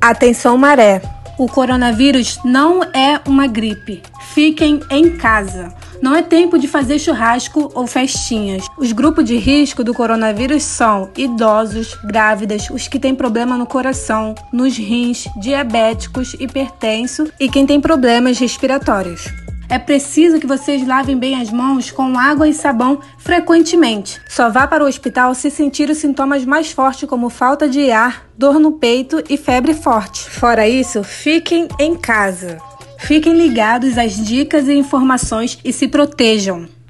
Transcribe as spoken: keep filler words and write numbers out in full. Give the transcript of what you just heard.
Atenção maré! O coronavírus não é uma gripe. Fiquem em casa. Não é tempo de fazer churrasco ou festinhas. Os grupos de risco do coronavírus são idosos, grávidas, os que têm problema no coração, nos rins, diabéticos, hipertenso e quem tem problemas respiratórios. É preciso que vocês lavem bem as mãos com água e sabão frequentemente. Só vá para o hospital se sentir os sintomas mais fortes, como falta de ar, dor no peito e febre forte. Fora isso, fiquem em casa. Fiquem ligados às dicas e informações e se protejam.